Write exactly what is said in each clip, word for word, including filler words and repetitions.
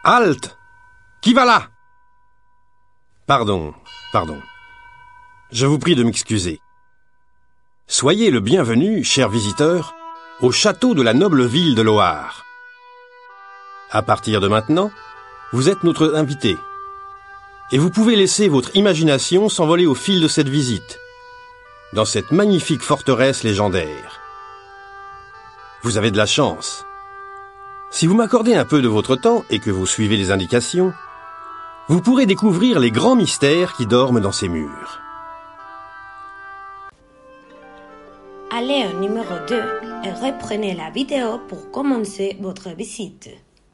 Halte! Qui va là? Pardon, pardon. Je vous prie de m'excuser. Soyez le bienvenu, chers visiteurs, au château de la noble ville de Loire. À partir de maintenant, vous êtes notre invité. Et vous pouvez laisser votre imagination s'envoler au fil de cette visite, dans cette magnifique forteresse légendaire. Vous avez de la chance. Si vous m'accordez un peu de votre temps et que vous suivez les indications, vous pourrez découvrir les grands mystères qui dorment dans ces murs. Allez au numéro deux et reprenez la vidéo pour commencer votre visite.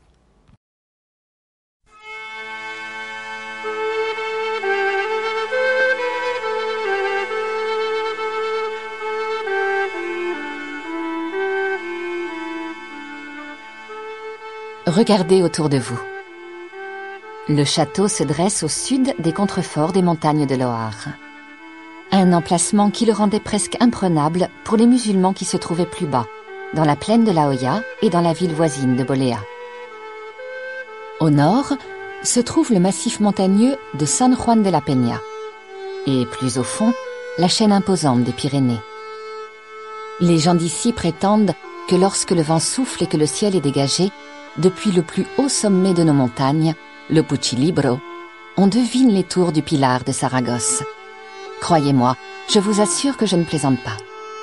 Regardez autour de vous. Le château se dresse au sud des contreforts des montagnes de Loire. Un emplacement qui le rendait presque imprenable pour les musulmans qui se trouvaient plus bas, dans la plaine de la Hoya et dans la ville voisine de Bolea. Au nord se trouve le massif montagneux de San Juan de la Peña, et plus au fond, la chaîne imposante des Pyrénées. Les gens d'ici prétendent que lorsque le vent souffle et que le ciel est dégagé, depuis le plus haut sommet de nos montagnes, le Puchilibro, on devine les tours du Pilar de Saragosse. Croyez-moi, je vous assure que je ne plaisante pas.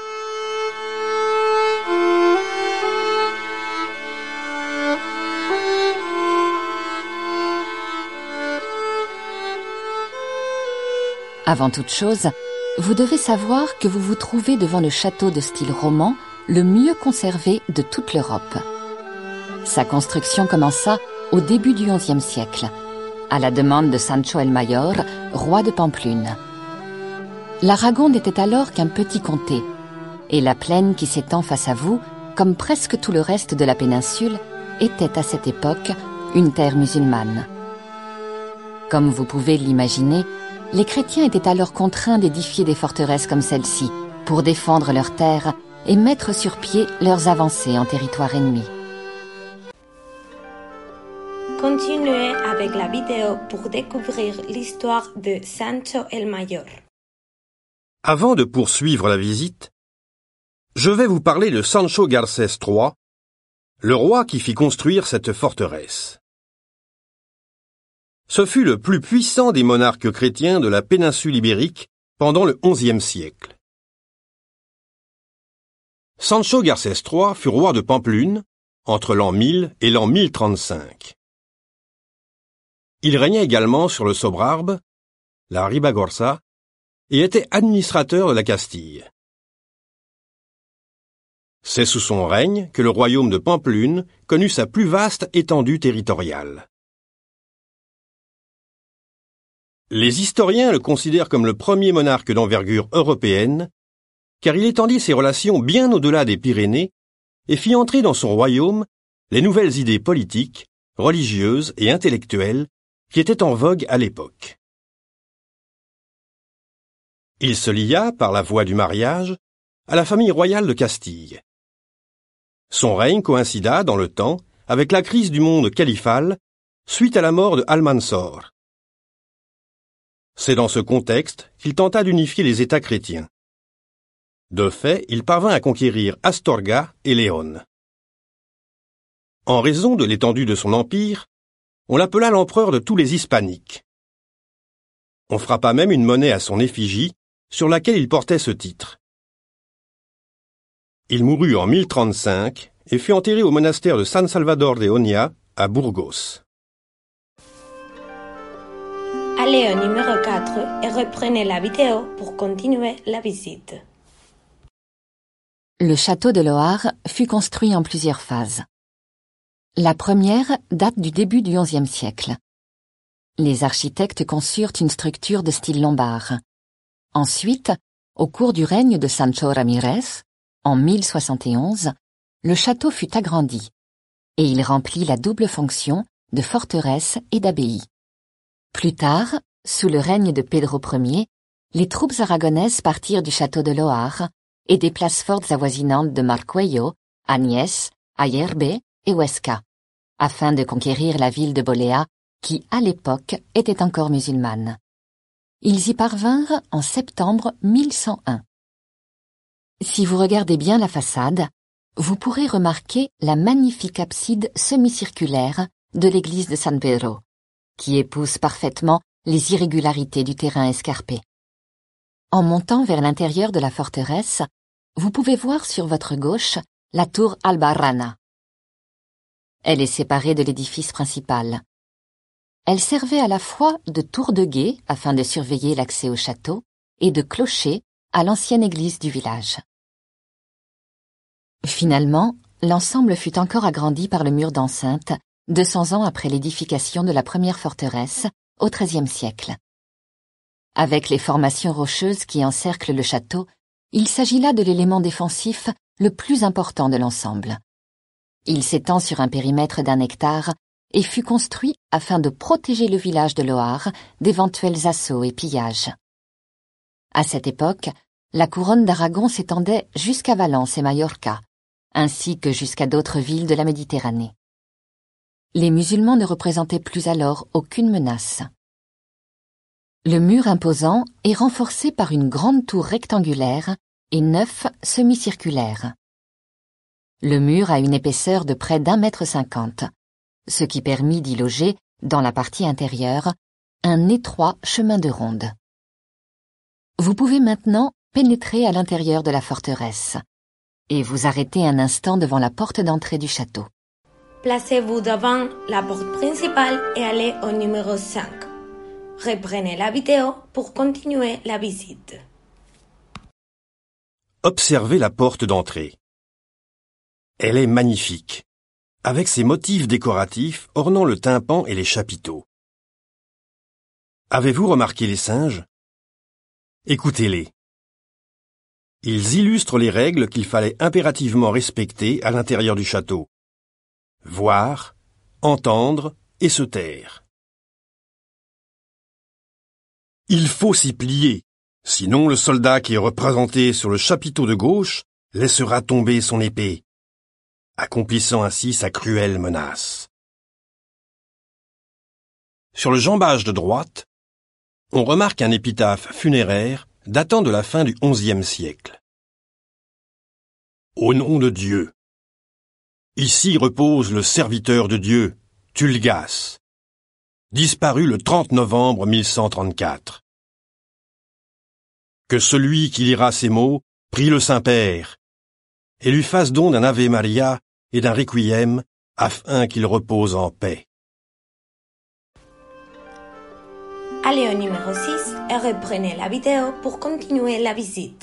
Avant toute chose, vous devez savoir que vous vous trouvez devant le château de style roman le mieux conservé de toute l'Europe. Sa construction commença au début du onzième siècle, à la demande de Sancho el Mayor, roi de Pampelune. L'Aragon n'était alors qu'un petit comté, et la plaine qui s'étend face à vous, comme presque tout le reste de la péninsule, était à cette époque une terre musulmane. Comme vous pouvez l'imaginer, les chrétiens étaient alors contraints d'édifier des forteresses comme celle-ci, pour défendre leurs terres et mettre sur pied leurs avancées en territoire ennemi. Continuez avec la vidéo pour découvrir l'histoire de Sancho el Mayor. Avant de poursuivre la visite, je vais vous parler de Sancho Garcés trois, le roi qui fit construire cette forteresse. Ce fut le plus puissant des monarques chrétiens de la péninsule ibérique pendant le onzième siècle. Sancho Garcés trois fut roi de Pampelune entre l'an mille et l'an mille trente-cinq. Il régnait également sur le Sobrarbe, la Ribagorza, et était administrateur de la Castille. C'est sous son règne que le royaume de Pampelune connut sa plus vaste étendue territoriale. Les historiens le considèrent comme le premier monarque d'envergure européenne, car il étendit ses relations bien au-delà des Pyrénées et fit entrer dans son royaume les nouvelles idées politiques, religieuses et intellectuelles qui étaient en vogue à l'époque. Il se lia, par la voie du mariage, à la famille royale de Castille. Son règne coïncida, dans le temps, avec la crise du monde califal, suite à la mort de Almansor. C'est dans ce contexte qu'il tenta d'unifier les États chrétiens. De fait, il parvint à conquérir Astorga et Léon. En raison de l'étendue de son empire, on l'appela l'empereur de tous les hispaniques. On frappa même une monnaie à son effigie, sur laquelle il portait ce titre. Il mourut en mille trente-cinq et fut enterré au monastère de San Salvador de Oña, à Burgos. Allez au numéro quatre et reprenez la vidéo pour continuer la visite. Le château de Loire fut construit en plusieurs phases. La première date du début du onzième siècle. Les architectes conçurent une structure de style lombard. Ensuite, au cours du règne de Sancho Ramírez, en mille soixante et onze, le château fut agrandi, et il remplit la double fonction de forteresse et d'abbaye. Plus tard, sous le règne de Pedro Ier, les troupes aragonaises partirent du château de Loire et des places fortes avoisinantes de Marcuello, Agnès, Ayerbe et Huesca, afin de conquérir la ville de Boléa, qui, à l'époque, était encore musulmane. Ils y parvinrent en septembre mille cent un. Si vous regardez bien la façade, vous pourrez remarquer la magnifique abside semi-circulaire de l'église de San Pedro, qui épouse parfaitement les irrégularités du terrain escarpé. En montant vers l'intérieur de la forteresse, vous pouvez voir sur votre gauche la tour Albarrana. Elle est séparée de l'édifice principal. Elle servait à la fois de tour de guet afin de surveiller l'accès au château et de clocher à l'ancienne église du village. Finalement, l'ensemble fut encore agrandi par le mur d'enceinte, deux cents ans après l'édification de la première forteresse, au treizième siècle. Avec les formations rocheuses qui encerclent le château, il s'agit là de l'élément défensif le plus important de l'ensemble. Il s'étend sur un périmètre d'un hectare et fut construit afin de protéger le village de Loar d'éventuels assauts et pillages. À cette époque, la couronne d'Aragon s'étendait jusqu'à Valence et Majorca, ainsi que jusqu'à d'autres villes de la Méditerranée. Les musulmans ne représentaient plus alors aucune menace. Le mur imposant est renforcé par une grande tour rectangulaire et neuf semi-circulaires. Le mur a une épaisseur de près d'un mètre cinquante, ce qui permit d'y loger, dans la partie intérieure, un étroit chemin de ronde. Vous pouvez maintenant pénétrer à l'intérieur de la forteresse et vous arrêter un instant devant la porte d'entrée du château. Placez-vous devant la porte principale et allez au numéro cinq. Reprenez la vidéo pour continuer la visite. Observez la porte d'entrée. Elle est magnifique, avec ses motifs décoratifs ornant le tympan et les chapiteaux. Avez-vous remarqué les singes? Écoutez-les. Ils illustrent les règles qu'il fallait impérativement respecter à l'intérieur du château. Voir, entendre et se taire. Il faut s'y plier, sinon le soldat qui est représenté sur le chapiteau de gauche laissera tomber son épée, accomplissant ainsi sa cruelle menace. Sur le jambage de droite, on remarque un épitaphe funéraire datant de la fin du onzième siècle. Au nom de Dieu. Ici repose le serviteur de Dieu, Tulgas, disparu le trente novembre mille cent trente-quatre. Que celui qui lira ces mots prie le Saint-Père et lui fasse don d'un Ave Maria et d'un Requiem afin qu'il repose en paix. Allez au numéro six et reprenez la vidéo pour continuer la visite.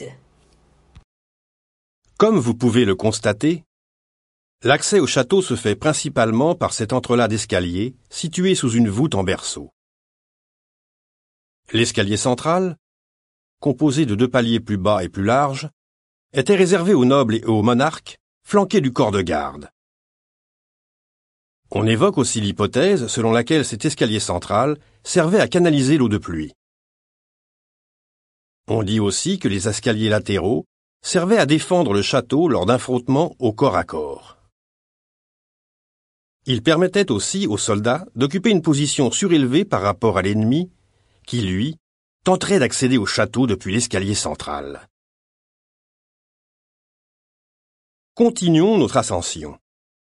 Comme vous pouvez le constater, l'accès au château se fait principalement par cet entrelac d'escaliers situé sous une voûte en berceau. L'escalier central, composé de deux paliers plus bas et plus larges, était réservé aux nobles et aux monarques, flanqués du corps de garde. On évoque aussi l'hypothèse selon laquelle cet escalier central servait à canaliser l'eau de pluie. On dit aussi que les escaliers latéraux servaient à défendre le château lors d'affrontements au corps à corps. Ils permettaient aussi aux soldats d'occuper une position surélevée par rapport à l'ennemi, qui, lui, tenterait d'accéder au château depuis l'escalier central. Continuons notre ascension.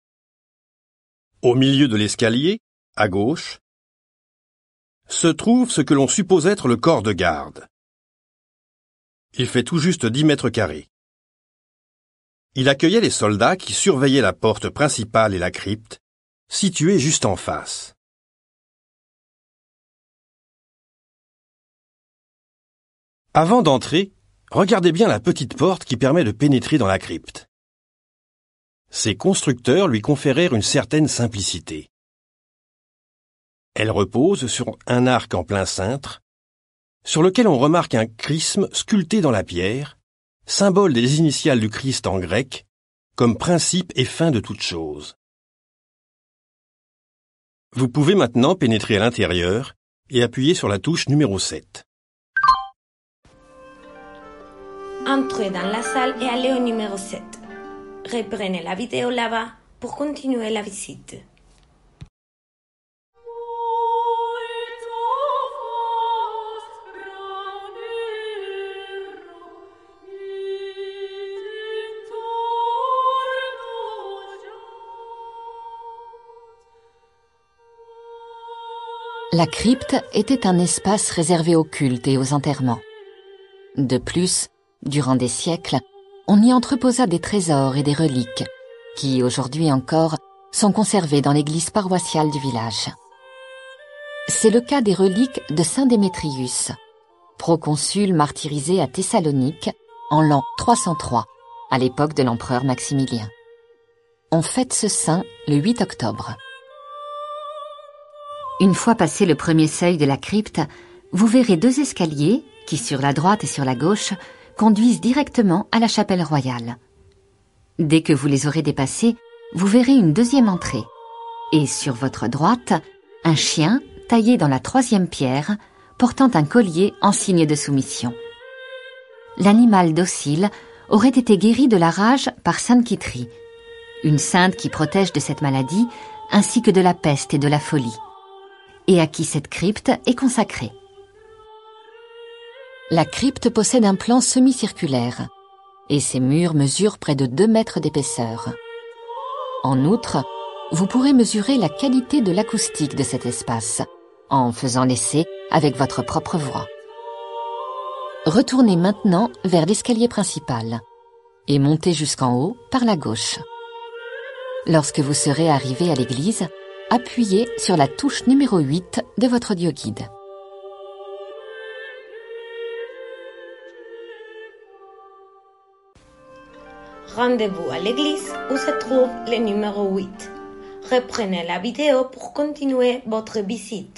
Au milieu de l'escalier, à gauche, se trouve ce que l'on suppose être le corps de garde. Il fait tout juste dix mètres carrés. Il accueillait les soldats qui surveillaient la porte principale et la crypte, située juste en face. Avant d'entrer, regardez bien la petite porte qui permet de pénétrer dans la crypte. Ses constructeurs lui conférèrent une certaine simplicité. Elle repose sur un arc en plein cintre, sur lequel on remarque un chrisme sculpté dans la pierre, symbole des initiales du Christ en grec, comme principe et fin de toute chose. Vous pouvez maintenant pénétrer à l'intérieur et appuyer sur la touche numéro sept. Entrez dans la salle et allez au numéro sept. Reprenez la vidéo là-bas pour continuer la visite. La crypte était un espace réservé au culte et aux enterrements. De plus, durant des siècles, on y entreposa des trésors et des reliques, qui, aujourd'hui encore, sont conservés dans l'église paroissiale du village. C'est le cas des reliques de saint Démétrius, proconsul martyrisé à Thessalonique en l'an trois cent trois, à l'époque de l'empereur Maximilien. On fête ce saint le huit octobre. Une fois passé le premier seuil de la crypte, vous verrez deux escaliers qui, sur la droite et sur la gauche, conduisent directement à la chapelle royale. Dès que vous les aurez dépassés, vous verrez une deuxième entrée. Et sur votre droite, un chien taillé dans la troisième pierre, portant un collier en signe de soumission. L'animal docile aurait été guéri de la rage par Sainte Kitry, une sainte qui protège de cette maladie, ainsi que de la peste et de la folie, et à qui cette crypte est consacrée. La crypte possède un plan semi-circulaire, et ses murs mesurent près de deux mètres d'épaisseur. En outre, vous pourrez mesurer la qualité de l'acoustique de cet espace, en faisant l'essai avec votre propre voix. Retournez maintenant vers l'escalier principal, et montez jusqu'en haut par la gauche. Lorsque vous serez arrivé à l'église, appuyez sur la touche numéro huit de votre audioguide. Rendez-vous à l'église où se trouve le numéro huit. Reprenez la vidéo pour continuer votre visite.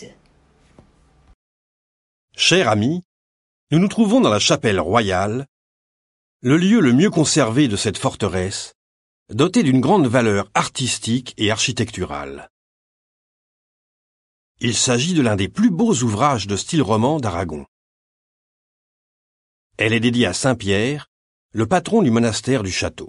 Chers amis, nous nous trouvons dans la chapelle royale, le lieu le mieux conservé de cette forteresse, dotée d'une grande valeur artistique et architecturale. Il s'agit de l'un des plus beaux ouvrages de style roman d'Aragon. Elle est dédiée à Saint Pierre, le patron du monastère du château.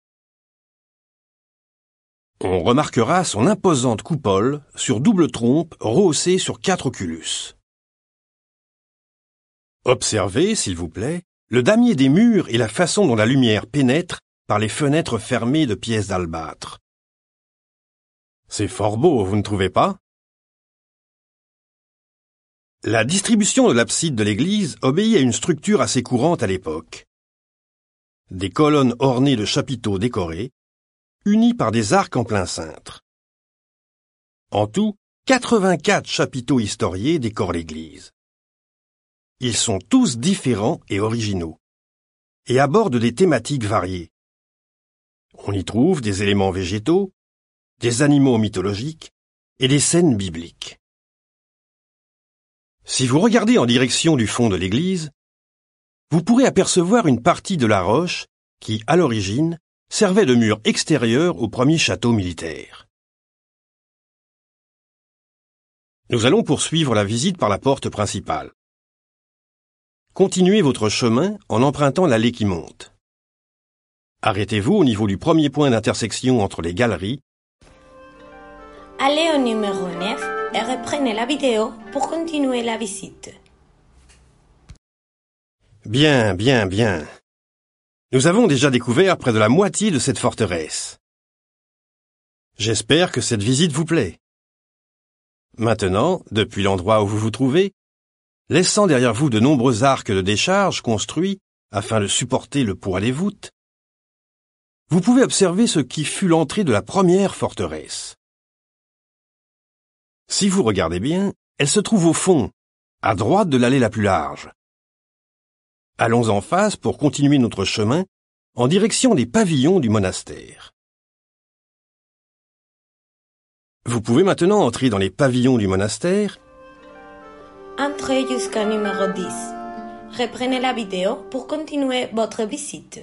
On remarquera son imposante coupole sur double trompe rehaussée sur quatre oculus. Observez, s'il vous plaît, le damier des murs et la façon dont la lumière pénètre par les fenêtres fermées de pièces d'albâtre. C'est fort beau, vous ne trouvez pas? La distribution de l'abside de l'église obéit à une structure assez courante à l'époque. Des colonnes ornées de chapiteaux décorés, unies par des arcs en plein cintre. En tout, quatre-vingt-quatre chapiteaux historiés décorent l'église. Ils sont tous différents et originaux, et abordent des thématiques variées. On y trouve des éléments végétaux, des animaux mythologiques et des scènes bibliques. Si vous regardez en direction du fond de l'église, vous pourrez apercevoir une partie de la roche qui, à l'origine, servait de mur extérieur au premier château militaire. Nous allons poursuivre la visite par la porte principale. Continuez votre chemin en empruntant l'allée qui monte. Arrêtez-vous au niveau du premier point d'intersection entre les galeries. Allez au numéro neuf et reprenez la vidéo pour continuer la visite. Bien, bien, bien. Nous avons déjà découvert près de la moitié de cette forteresse. J'espère que cette visite vous plaît. Maintenant, depuis l'endroit où vous vous trouvez, laissant derrière vous de nombreux arcs de décharge construits afin de supporter le poids des voûtes, vous pouvez observer ce qui fut l'entrée de la première forteresse. Si vous regardez bien, elle se trouve au fond, à droite de l'allée la plus large. Allons en face pour continuer notre chemin en direction des pavillons du monastère. Vous pouvez maintenant entrer dans les pavillons du monastère. Entrez jusqu'au numéro dix. Reprenez la vidéo pour continuer votre visite.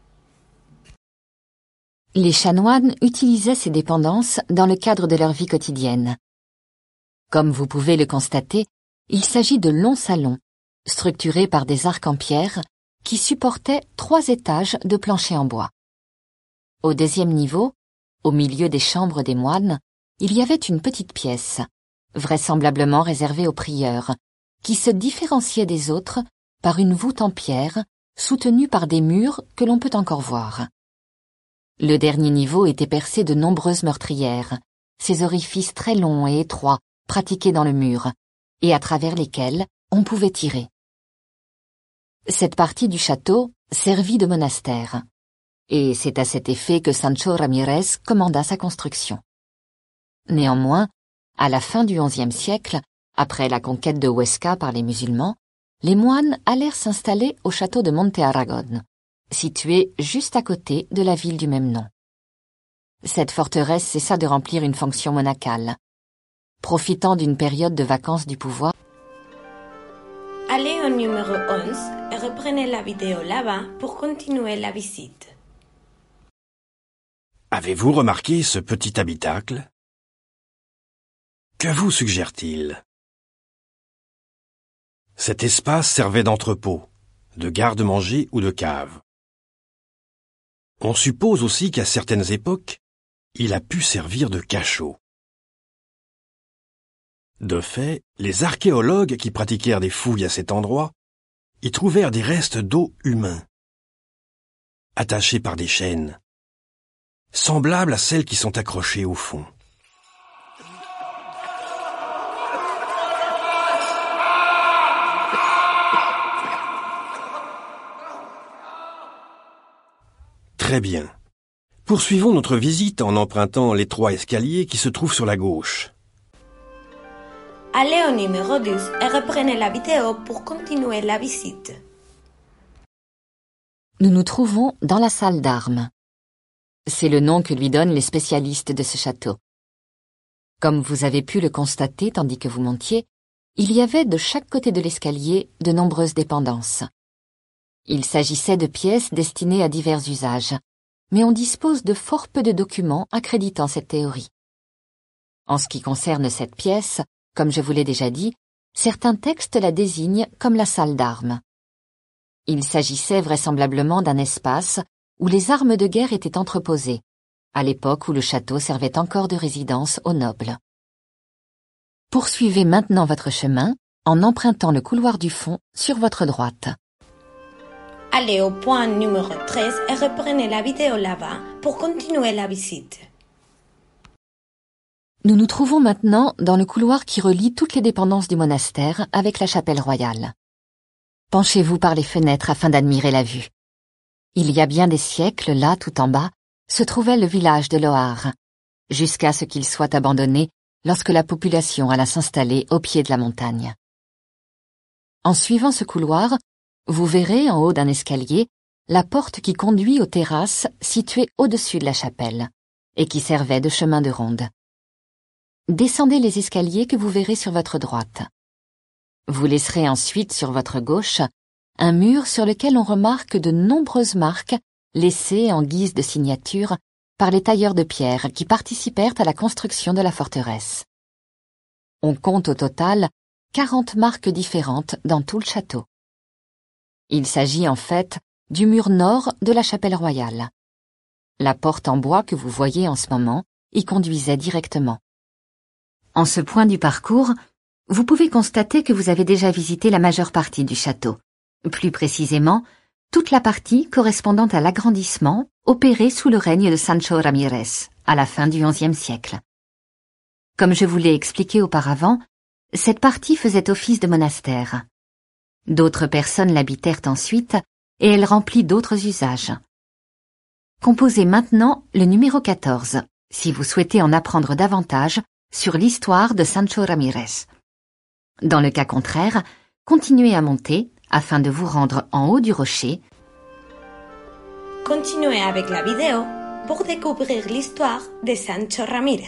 Les chanoines utilisaient ces dépendances dans le cadre de leur vie quotidienne. Comme vous pouvez le constater, il s'agit de longs salons, structurés par des arcs en pierre, qui supportaient trois étages de plancher en bois. Au deuxième niveau, au milieu des chambres des moines, il y avait une petite pièce, vraisemblablement réservée aux prieurs, qui se différenciait des autres par une voûte en pierre, soutenue par des murs que l'on peut encore voir. Le dernier niveau était percé de nombreuses meurtrières, ces orifices très longs et étroits, pratiqués dans le mur, et à travers lesquels on pouvait tirer. Cette partie du château servit de monastère, et c'est à cet effet que Sancho Ramírez commanda sa construction. Néanmoins, à la fin du onzième siècle, après la conquête de Huesca par les musulmans, les moines allèrent s'installer au château de Monte Aragón, situé juste à côté de la ville du même nom. Cette forteresse cessa de remplir une fonction monacale. Profitant d'une période de vacances du pouvoir, allez au numéro onze et reprenez la vidéo là-bas pour continuer la visite. Avez-vous remarqué ce petit habitacle? Que vous suggère-t-il? Cet espace servait d'entrepôt, de garde-manger ou de cave. On suppose aussi qu'à certaines époques, il a pu servir de cachot. De fait, les archéologues qui pratiquèrent des fouilles à cet endroit y trouvèrent des restes d'os humains, attachés par des chaînes, semblables à celles qui sont accrochées au fond. Très bien. Poursuivons notre visite en empruntant l'étroit escalier qui se trouve sur la gauche. Allez au numéro douze et reprenez la vidéo pour continuer la visite. nous nous trouvons dans la salle d'armes. C'est le nom que lui donnent les spécialistes de ce château. Comme vous avez pu le constater tandis que vous montiez, il y avait de chaque côté de l'escalier de nombreuses dépendances. Il s'agissait de pièces destinées à divers usages, mais on dispose de fort peu de documents accréditant cette théorie. En ce qui concerne cette pièce, comme je vous l'ai déjà dit, certains textes la désignent comme la salle d'armes. Il s'agissait vraisemblablement d'un espace où les armes de guerre étaient entreposées, à l'époque où le château servait encore de résidence aux nobles. Poursuivez maintenant votre chemin en empruntant le couloir du fond sur votre droite. Allez au point numéro treize et reprenez la vidéo là-bas pour continuer la visite. Nous nous trouvons maintenant dans le couloir qui relie toutes les dépendances du monastère avec la chapelle royale. Penchez-vous par les fenêtres afin d'admirer la vue. Il y a bien des siècles, là, tout en bas, se trouvait le village de Loar, jusqu'à ce qu'il soit abandonné lorsque la population alla s'installer au pied de la montagne. En suivant ce couloir, vous verrez en haut d'un escalier la porte qui conduit aux terrasses situées au-dessus de la chapelle et qui servait de chemin de ronde. Descendez les escaliers que vous verrez sur votre droite. Vous laisserez ensuite sur votre gauche un mur sur lequel on remarque de nombreuses marques laissées en guise de signature par les tailleurs de pierre qui participèrent à la construction de la forteresse. On compte au total quarante marques différentes dans tout le château. Il s'agit en fait du mur nord de la chapelle royale. La porte en bois que vous voyez en ce moment y conduisait directement. En ce point du parcours, vous pouvez constater que vous avez déjà visité la majeure partie du château. Plus précisément, toute la partie correspondant à l'agrandissement opéré sous le règne de Sancho Ramírez, à la fin du onzième siècle. Comme je vous l'ai expliqué auparavant, cette partie faisait office de monastère. D'autres personnes l'habitèrent ensuite et elle remplit d'autres usages. Composez maintenant le numéro quatorze, si vous souhaitez en apprendre davantage sur l'histoire de Sancho Ramírez. Dans le cas contraire, continuez à monter afin de vous rendre en haut du rocher. Continuez avec la vidéo pour découvrir l'histoire de Sancho Ramírez.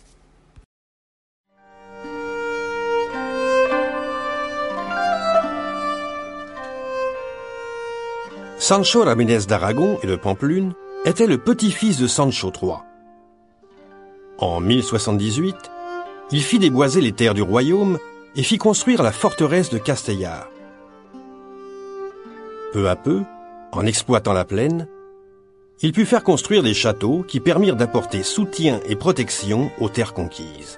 Sancho Ramírez d'Aragon et de Pampelune était le petit-fils de Sancho trois. En mille soixante-dix-huit, il fit déboiser les terres du royaume et fit construire la forteresse de Castellar. Peu à peu, en exploitant la plaine, il put faire construire des châteaux qui permirent d'apporter soutien et protection aux terres conquises.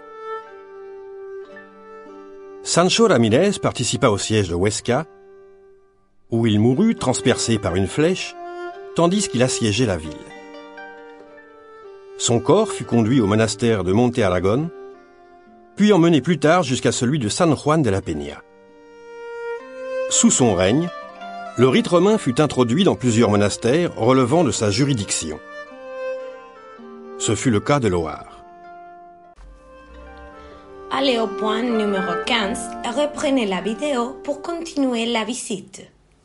Sancho Ramírez participa au siège de Huesca, où il mourut transpercé par une flèche, tandis qu'il assiégeait la ville. Son corps fut conduit au monastère de Monte Aragón, puis emmené plus tard jusqu'à celui de San Juan de la Peña. Sous son règne, le rite romain fut introduit dans plusieurs monastères relevant de sa juridiction. Ce fut le cas de Loar. Allez au point numéro quinze et reprenez la vidéo pour continuer la visite.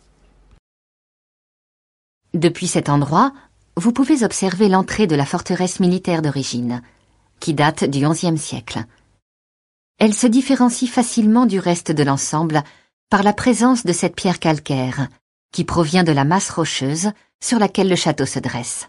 Depuis cet endroit, vous pouvez observer l'entrée de la forteresse militaire d'origine, qui date du onzième siècle. Elle se différencie facilement du reste de l'ensemble par la présence de cette pierre calcaire, qui provient de la masse rocheuse sur laquelle le château se dresse.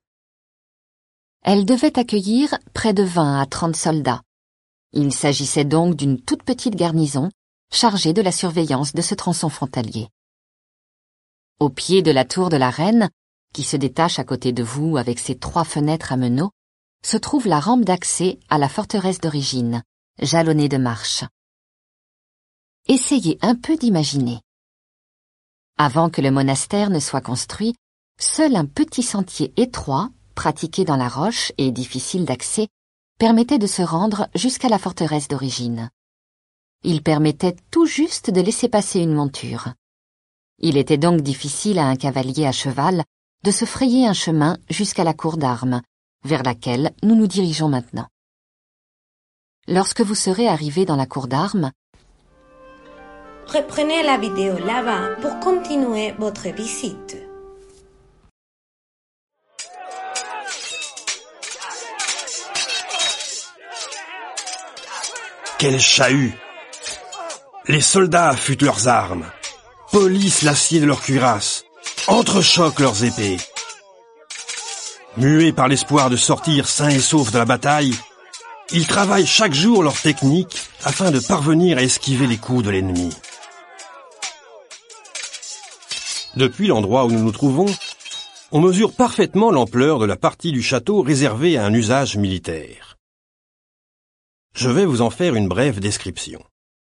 Elle devait accueillir près de vingt à trente soldats. Il s'agissait donc d'une toute petite garnison chargée de la surveillance de ce tronçon frontalier. Au pied de la tour de la Reine, qui se détache à côté de vous avec ses trois fenêtres à meneaux, se trouve la rampe d'accès à la forteresse d'origine, jalonnée de marches. Essayez un peu d'imaginer. Avant que le monastère ne soit construit, seul un petit sentier étroit, pratiqué dans la roche et difficile d'accès, permettait de se rendre jusqu'à la forteresse d'origine. Il permettait tout juste de laisser passer une monture. Il était donc difficile à un cavalier à cheval de se frayer un chemin jusqu'à la cour d'armes, vers laquelle nous nous dirigeons maintenant. Lorsque vous serez arrivé dans la cour d'armes, reprenez la vidéo là-bas pour continuer votre visite. Quel chahut! Les soldats affûtent leurs armes, polissent l'acier de leurs cuirasses, entrechoquent leurs épées. Muets par l'espoir de sortir sains et saufs de la bataille, ils travaillent chaque jour leur technique afin de parvenir à esquiver les coups de l'ennemi. Depuis l'endroit où nous nous trouvons, on mesure parfaitement l'ampleur de la partie du château réservée à un usage militaire. Je vais vous en faire une brève description.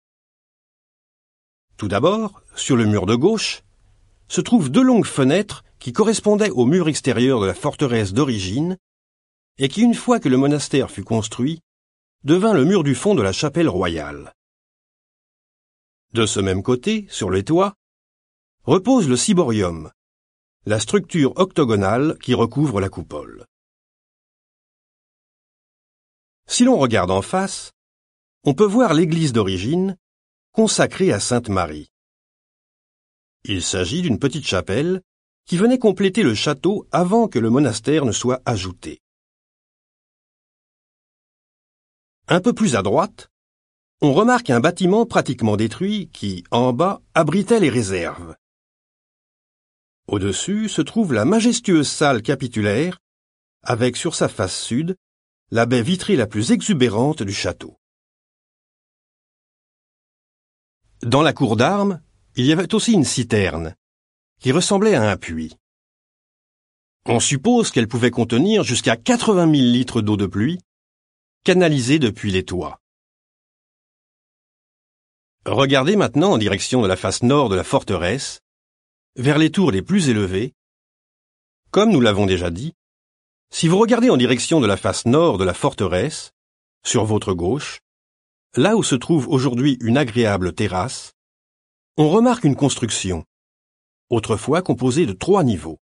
Tout d'abord, sur le mur de gauche, se trouvent deux longues fenêtres qui correspondaient au mur extérieur de la forteresse d'origine et qui, une fois que le monastère fut construit, devint le mur du fond de la chapelle royale. De ce même côté, sur les toits, repose le ciborium, la structure octogonale qui recouvre la coupole. Si l'on regarde en face, on peut voir l'église d'origine, consacrée à Sainte Marie. Il s'agit d'une petite chapelle qui venait compléter le château avant que le monastère ne soit ajouté. Un peu plus à droite, on remarque un bâtiment pratiquement détruit qui, en bas, abritait les réserves. Au-dessus se trouve la majestueuse salle capitulaire, avec sur sa face sud la baie vitrée la plus exubérante du château. Dans la cour d'armes, il y avait aussi une citerne, qui ressemblait à un puits. On suppose qu'elle pouvait contenir jusqu'à quatre-vingt mille litres d'eau de pluie, canalisée depuis les toits. Regardez maintenant en direction de la face nord de la forteresse, vers les tours les plus élevées. Comme nous l'avons déjà dit, si vous regardez en direction de la face nord de la forteresse, sur votre gauche, là où se trouve aujourd'hui une agréable terrasse, on remarque une construction, autrefois composée de trois niveaux.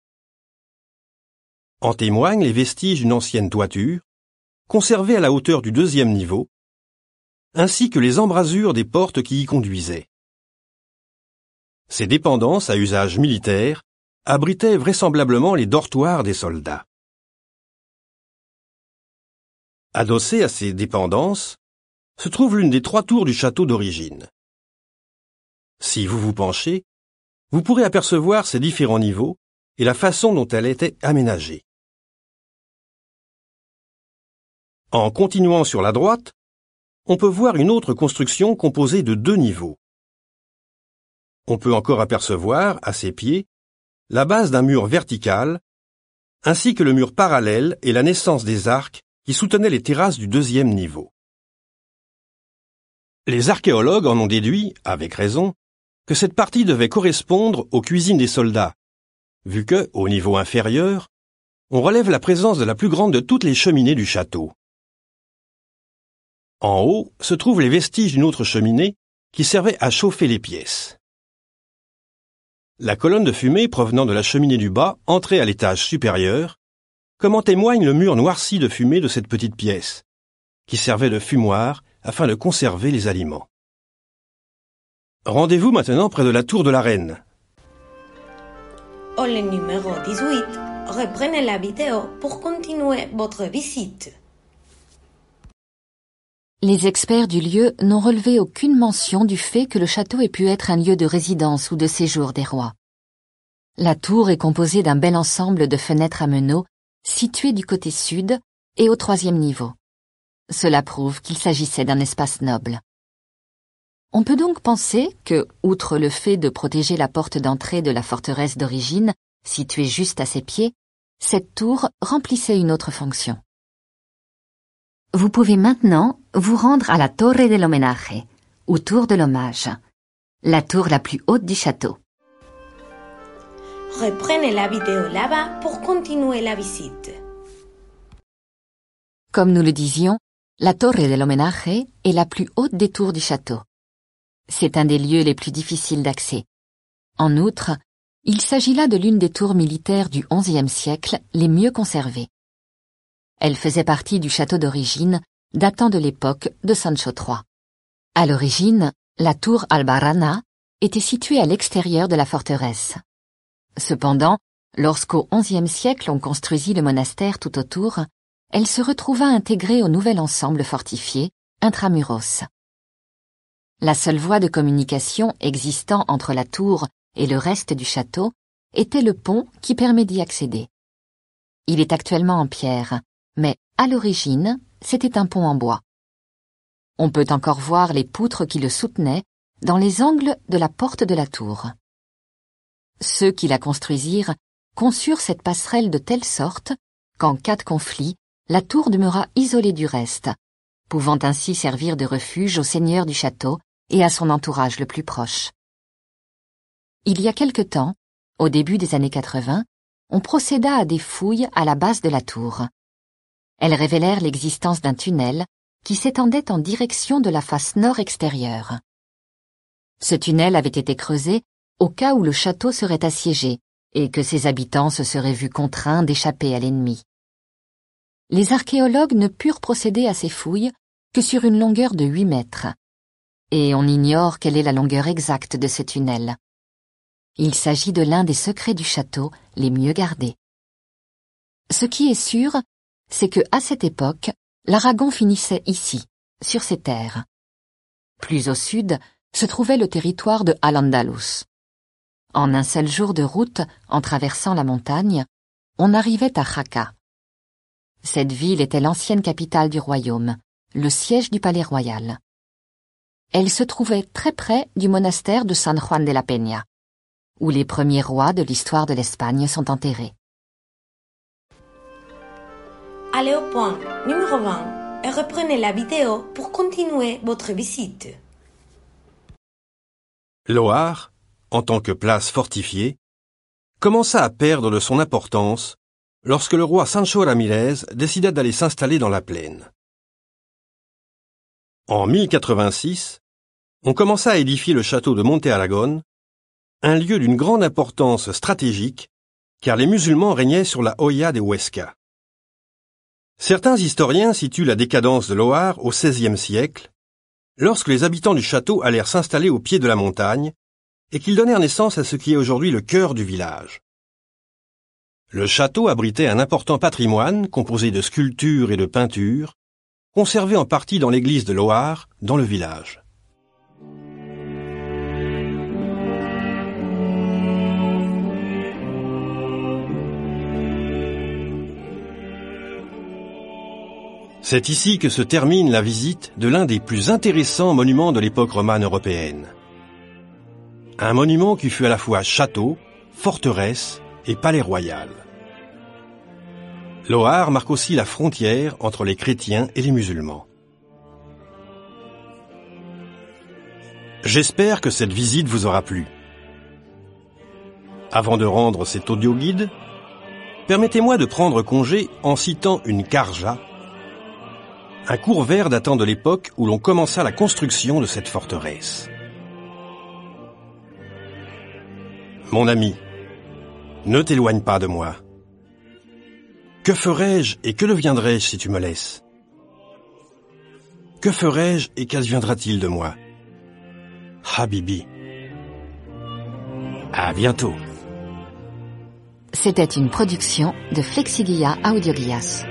En témoignent les vestiges d'une ancienne toiture, conservée à la hauteur du deuxième niveau, ainsi que les embrasures des portes qui y conduisaient. Ces dépendances à usage militaire abritaient vraisemblablement les dortoirs des soldats. Adossée à ces dépendances, se trouve l'une des trois tours du château d'origine. Si vous vous penchez, vous pourrez apercevoir ses différents niveaux et la façon dont elle était aménagée. En continuant sur la droite, on peut voir une autre construction composée de deux niveaux. On peut encore apercevoir, à ses pieds, la base d'un mur vertical, ainsi que le mur parallèle et la naissance des arcs qui soutenaient les terrasses du deuxième niveau. Les archéologues en ont déduit, avec raison, que cette partie devait correspondre aux cuisines des soldats, vu que, au niveau inférieur, on relève la présence de la plus grande de toutes les cheminées du château. En haut se trouvent les vestiges d'une autre cheminée qui servait à chauffer les pièces. La colonne de fumée provenant de la cheminée du bas entrait à l'étage supérieur, comme en témoigne le mur noirci de fumée de cette petite pièce, qui servait de fumoir afin de conserver les aliments. Rendez-vous maintenant près de la tour de la Reine. Au le numéro dix-huit, reprenez la vidéo pour continuer votre visite. Les experts du lieu n'ont relevé aucune mention du fait que le château ait pu être un lieu de résidence ou de séjour des rois. La tour est composée d'un bel ensemble de fenêtres à meneaux situées du côté sud et au troisième niveau. Cela prouve qu'il s'agissait d'un espace noble. On peut donc penser que, outre le fait de protéger la porte d'entrée de la forteresse d'origine, située juste à ses pieds, cette tour remplissait une autre fonction. Vous pouvez maintenant vous rendre à la Torre del Homenaje, ou tour de l'hommage, la tour la plus haute du château. Reprenez la vidéo là-bas pour continuer la visite. Comme nous le disions, la Torre del Homenaje est la plus haute des tours du château. C'est un des lieux les plus difficiles d'accès. En outre, il s'agit là de l'une des tours militaires du onzième siècle les mieux conservées. Elle faisait partie du château d'origine, datant de l'époque de Sancho trois. À l'origine, la tour Albarrana était située à l'extérieur de la forteresse. Cependant, lorsqu'au onzième siècle on construisit le monastère tout autour, elle se retrouva intégrée au nouvel ensemble fortifié, intramuros. La seule voie de communication existant entre la tour et le reste du château était le pont qui permet d'y accéder. Il est actuellement en pierre, mais à l'origine, c'était un pont en bois. On peut encore voir les poutres qui le soutenaient dans les angles de la porte de la tour. Ceux qui la construisirent conçurent cette passerelle de telle sorte qu'en cas de conflit, la tour demeura isolée du reste, pouvant ainsi servir de refuge au seigneur du château et à son entourage le plus proche. Il y a quelque temps, au début des années quatre-vingt, on procéda à des fouilles à la base de la tour. Elles révélèrent l'existence d'un tunnel qui s'étendait en direction de la face nord extérieure. Ce tunnel avait été creusé au cas où le château serait assiégé et que ses habitants se seraient vus contraints d'échapper à l'ennemi. Les archéologues ne purent procéder à ces fouilles que sur une longueur de huit mètres, et on ignore quelle est la longueur exacte de ce tunnel. Il s'agit de l'un des secrets du château les mieux gardés. Ce qui est sûr, c'est que, à cette époque, l'Aragon finissait ici, sur ces terres. Plus au sud se trouvait le territoire de Al-Andalus. En un seul jour de route, en traversant la montagne, on arrivait à Jaca. Cette ville était l'ancienne capitale du royaume, le siège du palais royal. Elle se trouvait très près du monastère de San Juan de la Peña, où les premiers rois de l'histoire de l'Espagne sont enterrés. Allez au point numéro vingt et reprenez la vidéo pour continuer votre visite. Loar, en tant que place fortifiée, commença à perdre de son importance lorsque le roi Sancho Ramírez décida d'aller s'installer dans la plaine. En mille quatre-vingt-six, on commença à édifier le château de Monte Aragón, un lieu d'une grande importance stratégique, car les musulmans régnaient sur la Hoya de Huesca. Certains historiens situent la décadence de Loar au seizième siècle, lorsque les habitants du château allèrent s'installer au pied de la montagne et qu'ils donnèrent naissance à ce qui est aujourd'hui le cœur du village. Le château abritait un important patrimoine composé de sculptures et de peintures, conservé en partie dans l'église de Loar, dans le village. C'est ici que se termine la visite de l'un des plus intéressants monuments de l'époque romane européenne. Un monument qui fut à la fois château, forteresse et palais royal. Loar marque aussi la frontière entre les chrétiens et les musulmans. J'espère que cette visite vous aura plu. Avant de rendre cet audio-guide, permettez-moi de prendre congé en citant une karja, Un cours vert datant de l'époque où l'on commença la construction de cette forteresse. Mon ami, ne t'éloigne pas de moi. Que ferais-je et que deviendrais-je si tu me laisses? Que ferais-je et qu'adviendra-t-il de moi? Habibi. À bientôt. C'était une production de Flexiguia Audioglias.